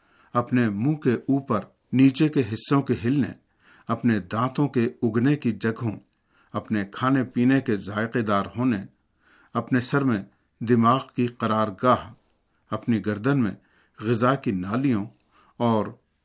اپنے منہ کے اوپر نیچے کے حصوں کے ہلنے، اپنے دانتوں کے اگنے کی جگہوں، اپنے کھانے پینے کے ذائقے دار ہونے، اپنے سر میں دماغ کی قرارگاہ، اپنی گردن میں غذا کی نالیوں اور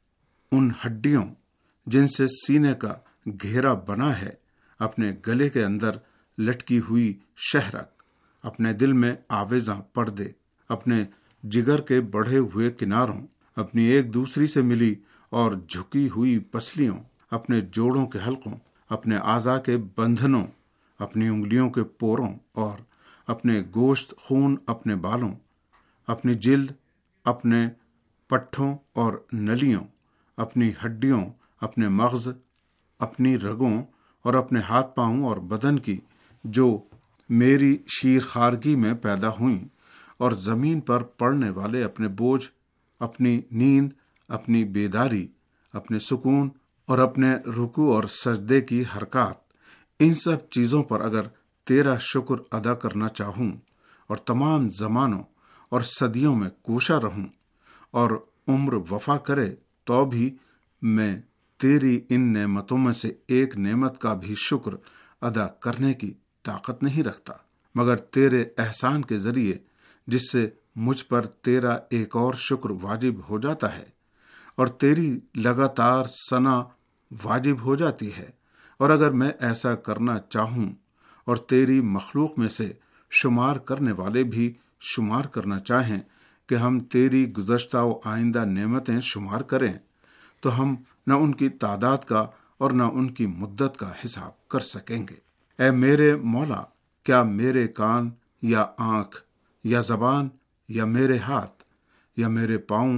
ان ہڈیوں جن سے سینے کا گھیرا بنا ہے، اپنے گلے کے اندر لٹکی ہوئی شہرک، اپنے دل میں آویزاں پردے، اپنے جگر کے بڑھے ہوئے کناروں، اپنی ایک دوسری سے ملی اور جھکی ہوئی پسلیوں، اپنے جوڑوں کے حلقوں، اپنے اعضاء کے بندھنوں، اپنی انگلیوں کے پوروں اور اپنے گوشت، خون، اپنے بالوں، اپنی جلد، اپنے پٹھوں اور نلیوں، اپنی ہڈیوں، اپنے مغز، اپنی رگوں اور اپنے ہاتھ پاؤں اور بدن کی جو میری شیر خارگی میں پیدا ہوئیں، اور زمین پر پڑنے والے اپنے بوجھ، اپنی نیند، اپنی بیداری، اپنے سکون اور اپنے رکوع اور سجدے کی حرکات، ان سب چیزوں پر اگر تیرا شکر ادا کرنا چاہوں اور تمام زمانوں اور صدیوں میں کوشاں رہوں اور عمر وفا کرے تو بھی میں تیری ان نعمتوں میں سے ایک نعمت کا بھی شکر ادا کرنے کی طاقت نہیں رکھتا، مگر تیرے احسان کے ذریعے جس سے مجھ پر تیرا ایک اور شکر واجب ہو جاتا ہے اور تیری لگاتار ثنا واجب ہو جاتی ہے۔ اور اگر میں ایسا کرنا چاہوں اور تیری مخلوق میں سے شمار کرنے والے بھی شمار کرنا چاہیں کہ ہم تیری گزشتہ و آئندہ نعمتیں شمار کریں، تو ہم نہ ان کی تعداد کا اور نہ ان کی مدت کا حساب کر سکیں گے۔ اے میرے مولا، کیا میرے کان یا آنکھ یا زبان یا میرے ہاتھ یا میرے پاؤں،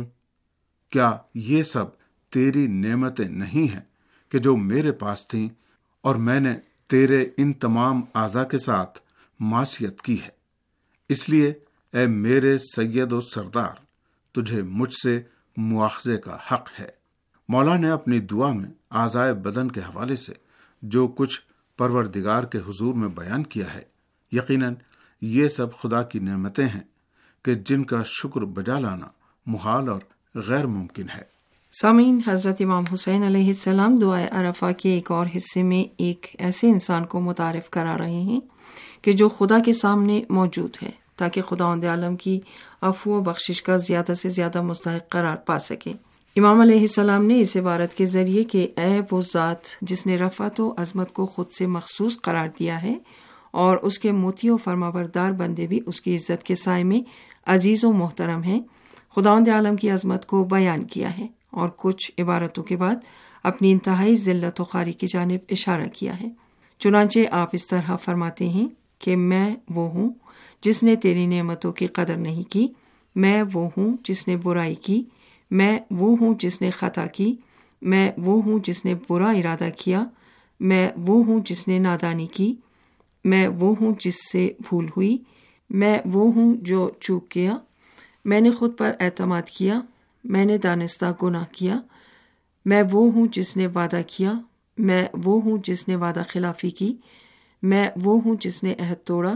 کیا یہ سب تیری نعمتیں نہیں ہیں کہ جو میرے پاس تھیں اور میں نے تیرے ان تمام اعضاء کے ساتھ معصیت کی ہے؟ اس لیے اے میرے سید و سردار، تجھے مجھ سے مواخذے کا حق ہے۔ مولا نے اپنی دعا میں اعضائے بدن کے حوالے سے جو کچھ پروردگار کے حضور میں بیان کیا ہے، یقیناً یہ سب خدا کی نعمتیں ہیں کہ جن کا شکر بجا لانا محال اور غیر ممکن ہے۔ سامعین، حضرت امام حسین علیہ السلام دعائے عرفہ کے ایک اور حصے میں ایک ایسے انسان کو متعارف کرا رہے ہیں کہ جو خدا کے سامنے موجود ہے، تاکہ خداوند عالم کی عفو و بخشش کا زیادہ سے زیادہ مستحق قرار پا سکے۔ امام علیہ السلام نے اس عبارت کے ذریعے کہ اے وہ ذات جس نے رفعت و عظمت کو خود سے مخصوص قرار دیا ہے اور اس کے مطیع و فرمانبردار بندے بھی اس کی عزت کے سائے میں عزیز و محترم ہیں، خداوند عالم کی عظمت کو بیان کیا ہے اور کچھ عبارتوں کے بعد اپنی انتہائی ذلت و خواری کی جانب اشارہ کیا ہے۔ چنانچہ آپ اس طرح فرماتے ہیں کہ میں وہ ہوں جس نے تیری نعمتوں کی قدر نہیں کی، میں وہ ہوں جس نے برائی کی، میں وہ ہوں جس نے خطا کی، میں وہ ہوں جس نے برا ارادہ کیا، میں وہ ہوں جس نے نادانی کی، میں وہ ہوں جس سے بھول ہوئی، میں وہ ہوں جو چوک گیا، میں نے خود پر اعتماد کیا، میں نے دانستہ گناہ کیا، میں وہ ہوں جس نے وعدہ کیا، میں وہ ہوں جس نے وعدہ خلافی کی، میں وہ ہوں جس نے عہد توڑا،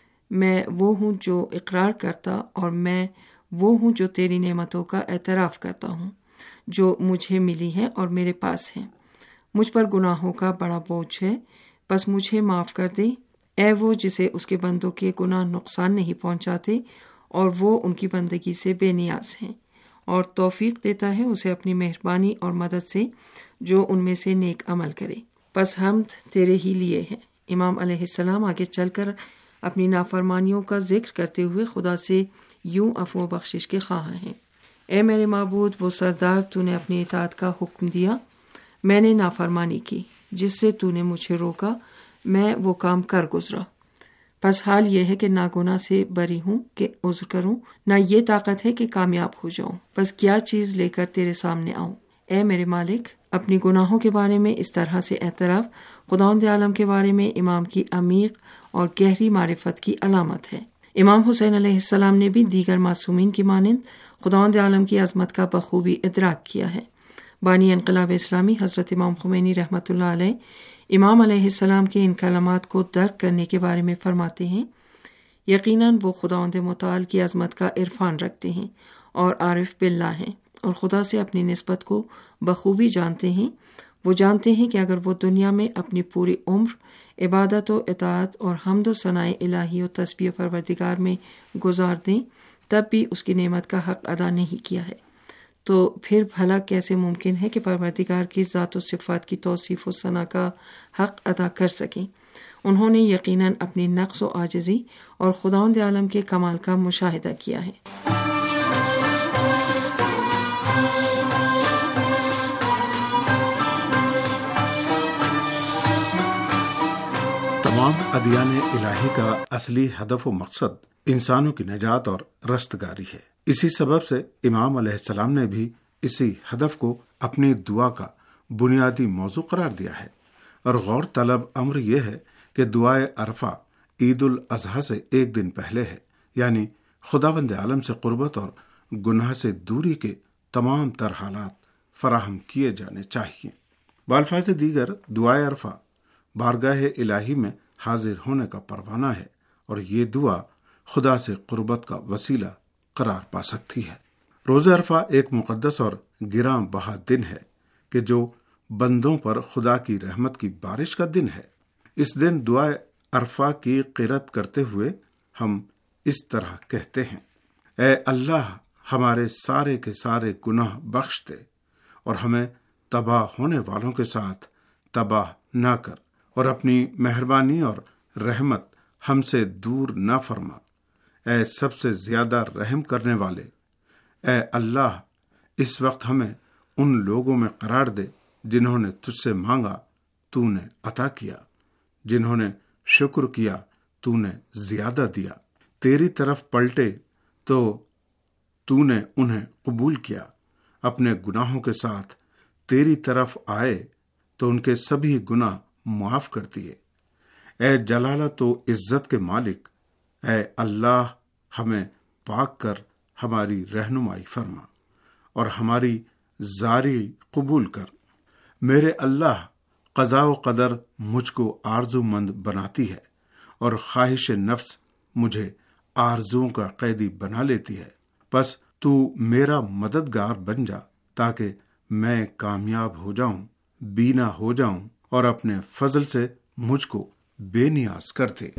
میں وہ ہوں جو اقرار کرتا، اور میں وہ ہوں جو تیری نعمتوں کا اعتراف کرتا ہوں جو مجھے ملی ہے اور میرے پاس ہے۔ مجھ پر گناہوں کا بڑا بوجھ ہے، بس مجھے معاف کر دے۔ اے وہ جسے اس کے بندوں کے گناہ نقصان نہیں پہنچاتے اور وہ ان کی بندگی سے بے نیاز ہیں، اور توفیق دیتا ہے اسے اپنی مہربانی اور مدد سے جو ان میں سے نیک عمل کرے۔ پس حمد تیرے ہی لیے ہے۔ امام علیہ السلام آگے چل کر اپنی نافرمانیوں کا ذکر کرتے ہوئے خدا سے یوں عفو و بخشش کے خواہاں ہیں۔ اے میرے معبود، وہ سردار تو نے اپنی اطاعت کا حکم دیا، میں نے نافرمانی کی، جس سے تو نے مجھے روکا، میں وہ کام کر گزرا۔ پس حال یہ ہے کہ نہ گناہ سے بری ہوں کہ عذر کروں، نہ یہ طاقت ہے کہ کامیاب ہو جاؤں، بس کیا چیز لے کر تیرے سامنے آؤں۔ اے میرے مالک، اپنی گناہوں کے بارے میں اس طرح سے اعتراف خداوند عالم کے بارے میں امام کی عمیق اور گہری معرفت کی علامت ہے۔ امام حسین علیہ السلام نے بھی دیگر معصومین کی مانند خداوند عالم کی عظمت کا بخوبی ادراک کیا ہے۔ بانی انقلاب اسلامی حضرت امام خمینی رحمۃ اللہ علیہ امام علیہ السلام کے ان کلمات کو درک کرنے کے بارے میں فرماتے ہیں، یقیناً وہ خداوند متعال کی عظمت کا عرفان رکھتے ہیں اور عارف باللہ ہیں اور خدا سے اپنی نسبت کو بخوبی جانتے ہیں۔ وہ جانتے ہیں کہ اگر وہ دنیا میں اپنی پوری عمر عبادت و اطاعت اور حمد و ثناء الہی و تسبیح پروردگار میں گزار دیں، تب بھی اس کی نعمت کا حق ادا نہیں کیا ہے، تو پھر بھلا کیسے ممکن ہے کہ پروردگار کی ذات و صفات کی توصیف و ثنا کا حق ادا کر سکیں؟ انہوں نے یقیناً اپنی نقص و عاجزی اور خداوند عالم کے کمال کا مشاہدہ کیا ہے۔ تمام تمام ادیان الہی کا اصلی ہدف و مقصد انسانوں کی نجات اور رستگاری ہے۔ اسی سبب سے امام علیہ السلام نے بھی اسی ہدف کو اپنی دعا کا بنیادی موضوع قرار دیا ہے، اور غور طلب امر یہ ہے کہ دعائے عرفہ عید الاضحیٰ سے ایک دن پہلے ہے، یعنی خداوند عالم سے قربت اور گناہ سے دوری کے تمام تر حالات فراہم کیے جانے چاہیے۔ بالفاظ دیگر دعائے عرفہ بارگاہ الہی میں حاضر ہونے کا پروانہ ہے، اور یہ دعا خدا سے قربت کا وسیلہ قرار پا سکتی ہے۔ روز عرفہ ایک مقدس اور گراں بہا دن ہے کہ جو بندوں پر خدا کی رحمت کی بارش کا دن ہے۔ اس دن دعائے عرفہ کی قرات کرتے ہوئے ہم اس طرح کہتے ہیں: اے اللہ، ہمارے سارے کے سارے گناہ بخش دے اور ہمیں تباہ ہونے والوں کے ساتھ تباہ نہ کر، اور اپنی مہربانی اور رحمت ہم سے دور نہ فرما۔ اے سب سے زیادہ رحم کرنے والے، اے اللہ، اس وقت ہمیں ان لوگوں میں قرار دے جنہوں نے تجھ سے مانگا تو نے عطا کیا، جنہوں نے شکر کیا تو نے زیادہ دیا، تیری طرف پلٹے تو تو نے انہیں قبول کیا، اپنے گناہوں کے ساتھ تیری طرف آئے تو ان کے سبھی گناہ معاف کر دیے۔ اے جلالت و عزت کے مالک، اے اللہ، ہمیں پاک کر ہماری رہنمائی فرما اور ہماری زاری قبول کر۔ میرے اللہ، قضاء و قدر مجھ کو آرزو مند بناتی ہے اور خواہش نفس مجھے آرزوؤں کا قیدی بنا لیتی ہے، پس تو میرا مددگار بن جا تاکہ میں کامیاب ہو جاؤں، بینا ہو جاؤں اور اپنے فضل سے مجھ کو بے نیاز کر دے۔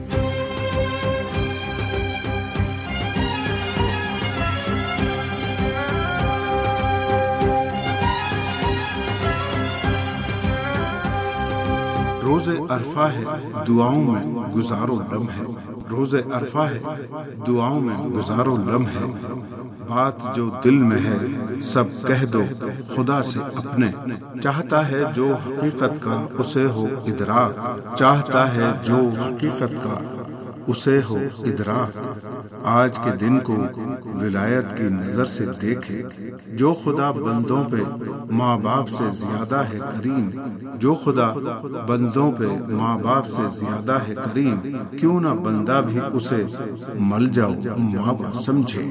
روز عرفہ ہے دعاؤں میں گزارو لمحے، روز عرفہ ہے دعاؤں میں گزارو لمحے، بات جو دل میں ہے سب کہہ دو خدا سے اپنے، چاہتا ہے جو حقیقت کا اسے ہو ادراک، چاہتا ہے جو حقیقت کا اسے ہو ادراک، آج کے دن کو ولایت کی نظر سے دیکھے، جو خدا بندوں پہ ماں باپ سے زیادہ ہے کریم، جو خدا بندوں پہ ماں باپ سے زیادہ ہے کریم، کیوں نہ بندہ بھی اسے مل جاؤ ماں باپ سمجھے۔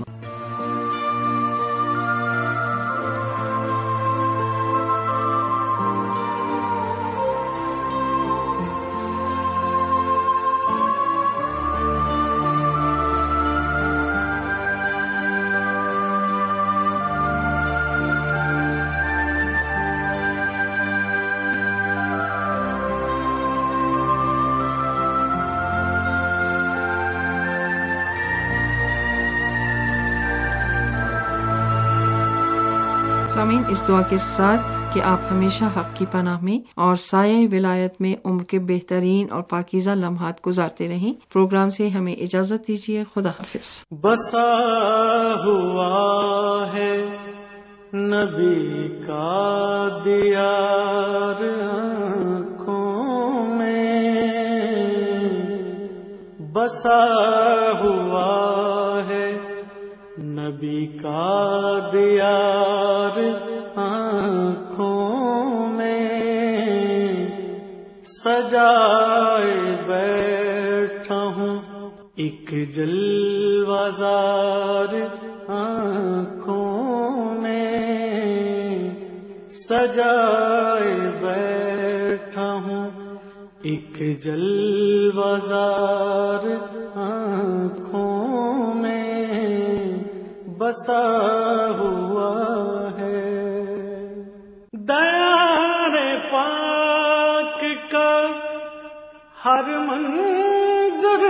سامعین، اس دعا کے ساتھ کہ آپ ہمیشہ حق کی پناہ میں اور سایہ ولایت میں عمر کے بہترین اور پاکیزہ لمحات گزارتے رہیں، پروگرام سے ہمیں اجازت دیجیے۔ خدا حافظ۔ بسا ہوا ہے نبی کا دیار آنکھوں میں، بسا ہوا ہے نبی کا دیار آنکھوں میں، سجائے بیٹھا ہوں ایک جلوہ زار آنکھوں میں، سجائے بیٹھا ہوں ایک جلوہ زار آنکھوں میں، بسا ہوا ہے دیار پاک کا ہر منظر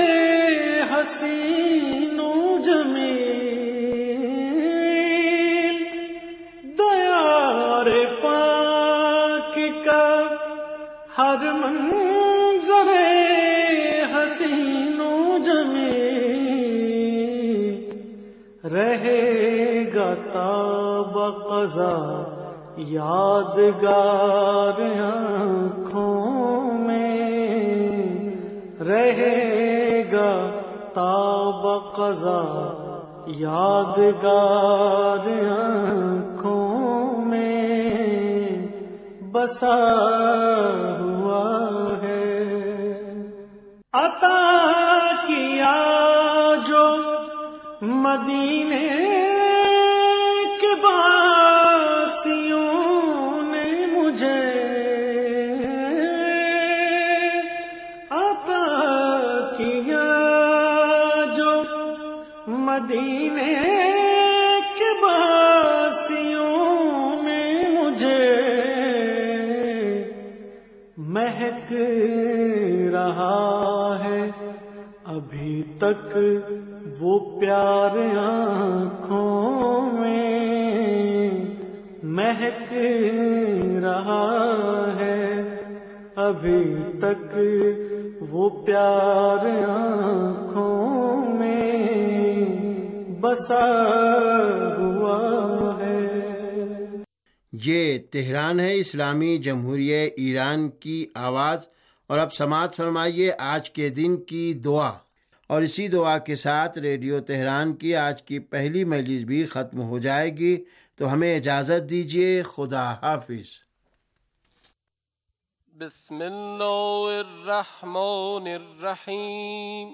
حسین و جمیل، دیار پاک کا ہر منظر حسین و جمیل، رہے گا تا بقضا یادگار آنکھوں میں، رہے گا تاب قضا یادگار آنکھوں میں بسا ہوا ہے. عطا کیا جو مدینے کے باسیوں نے مجھے، عطا کیا جو مدینے کے باسیوں نے مجھے، مہک رہا ہے ابھی تک وہ پیار آنکھوں میں، مہک رہا ہے ابھی تک وہ پیار آنکھوں میں بسا ہوا ہے. یہ تہران ہے، اسلامی جمہوریہ ایران کی آواز. اور اب سماعت فرمائیے آج کے دن کی دعا، اور اسی دعا کے ساتھ ریڈیو تہران کی آج کی پہلی مجلس بھی ختم ہو جائے گی. تو ہمیں اجازت دیجیے. خدا حافظ. بسم اللہ الرحمن الرحیم.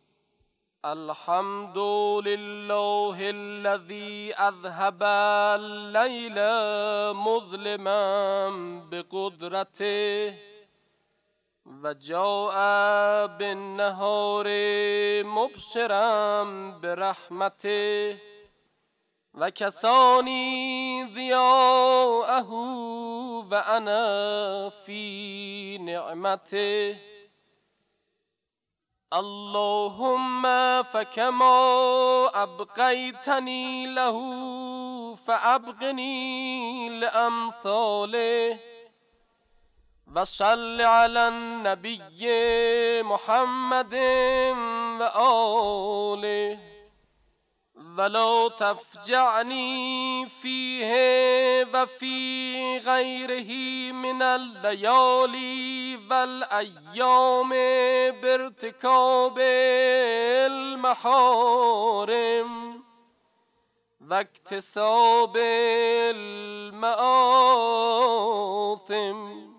الحمد للہ الذی اذهب اللیل مظلما بقدرته وجاء بالنهار مبصرا برحمته وكساني ضياءه وأنا في نعمته. اللهم فكما أبقيتني له فأبقني لأمثاله. وصل على النبي محمد وآله ولا تفجعني فيه وفي غيره من الليالي والأيام بارتكاب المحارم واكتساب المآثم.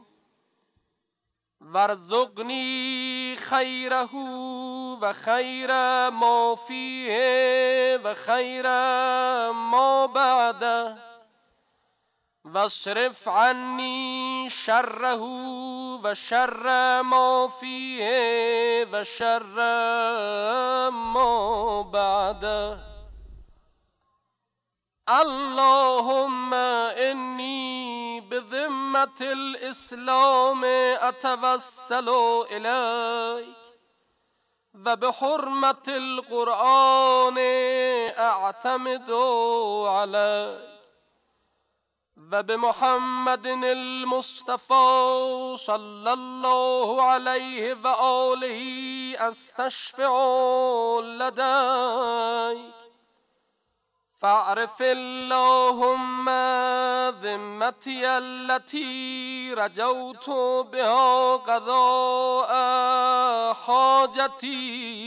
وارزقني خيره وخير ما فيه وخير ما بعده واصرف عني شره وشر ما فيه وشر ما بعده. اللهم إني بذمة الإسلام أتوسل إليك وبحرمة القرآن أعتمد عليك وبمحمد المصطفى صلى الله عليه وآله أستشفع لديك. فاعرف اللهم ذمتي التي رجوت بها قضاء حاجتي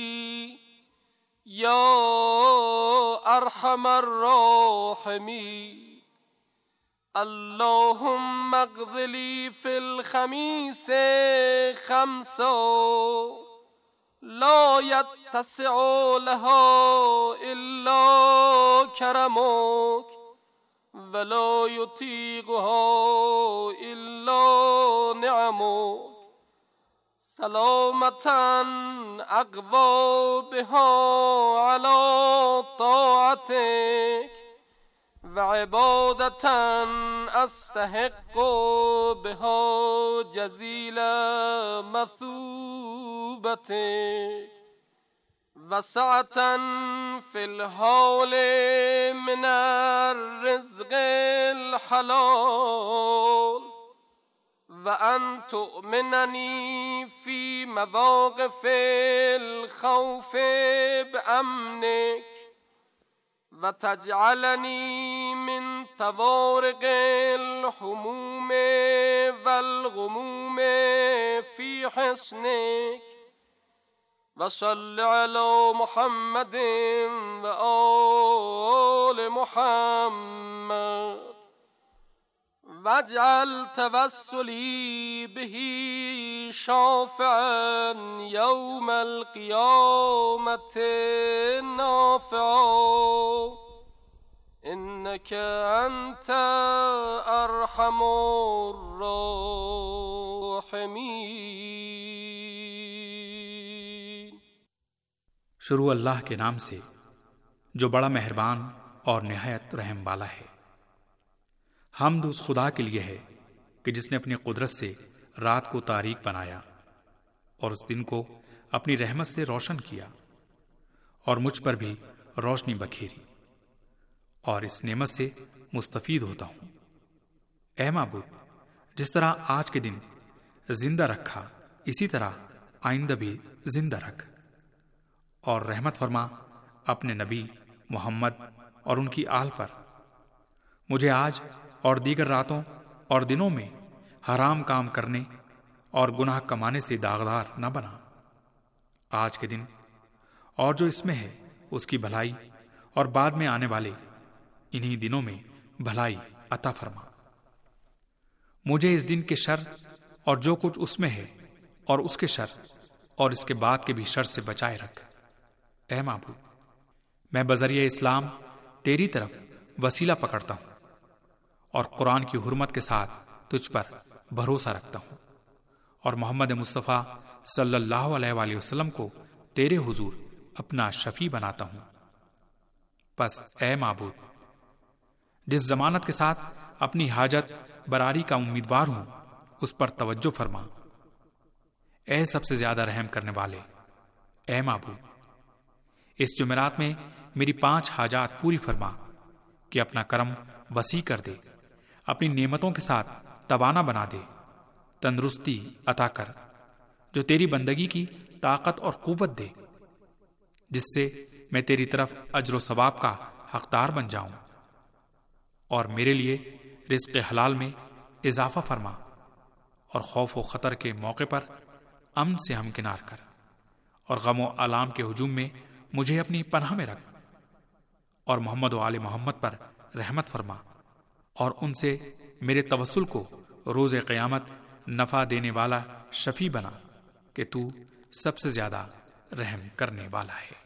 يا أرحم الراحمين. اللهم اقض لي في الخميس خمسا لا يتسع لها إلا كرمك ولا يطيقها إلا نعمك. سلامة أقوى بها على طاعتك وعبادة أستحق بها جزيل مثوبتك. وسعة في الحال من الرزق الحلال وأن تؤمنني في مواقف الخوف بأمنك وتجعلني من طوارق الحموم والغموم في حسنك وصل على محمد وآل محمد واجعل توسلی به شافعا یوم القیامت نافعا انك انت ارحم الراحمین۔ شروع اللہ کے نام سے جو بڑا مہربان اور نہایت رحم والا ہے۔ حمد اس خدا کے لیے ہے کہ جس نے اپنی قدرت سے رات کو تاریک بنایا اور اس دن کو اپنی رحمت سے روشن کیا اور مجھ پر بھی روشنی بکھیری، اور اس نعمت سے مستفید ہوتا ہوں۔ اے معبود، جس طرح آج کے دن زندہ رکھا اسی طرح آئندہ بھی زندہ رکھ، اور رحمت فرما اپنے نبی محمد اور ان کی آل پر۔ مجھے آج اور دیگر راتوں اور دنوں میں حرام کام کرنے اور گناہ کمانے سے داغدار نہ بنا۔ آج کے دن اور جو اس میں ہے اس کی بھلائی، اور بعد میں آنے والے انہی دنوں میں بھلائی عطا فرما۔ مجھے اس دن کے شر اور جو کچھ اس میں ہے اور اس کے شر اور اس کے بعد کے بھی شر سے بچائے رکھ۔ اے معبود، میں بذریعہ اسلام تیری طرف وسیلہ پکڑتا ہوں اور قرآن کی حرمت کے ساتھ تجھ پر بھروسہ رکھتا ہوں، اور محمد مصطفیٰ صلی اللہ علیہ وآلہ وسلم کو تیرے حضور اپنا شفیع بناتا ہوں۔ پس اے معبود، جس ضمانت کے ساتھ اپنی حاجت براری کا امیدوار ہوں اس پر توجہ فرما۔ اے سب سے زیادہ رحم کرنے والے، اے معبود، اس جمعرات میں میری پانچ حاجات پوری فرما کہ اپنا کرم وسیع کر دے، اپنی نعمتوں کے ساتھ توانا بنا دے، تندرستی عطا کر جو تیری بندگی کی طاقت اور قوت دے، جس سے میں تیری طرف اجر و ثواب کا حقدار بن جاؤں، اور میرے لیے رزق حلال میں اضافہ فرما، اور خوف و خطر کے موقع پر امن سے ہمکنار کر، اور غم و آلام کے ہجوم میں مجھے اپنی پناہ میں رکھ، اور محمد و آل محمد پر رحمت فرما، اور ان سے میرے توسل کو روز قیامت نفع دینے والا شفیع بنا کہ تو سب سے زیادہ رحم کرنے والا ہے۔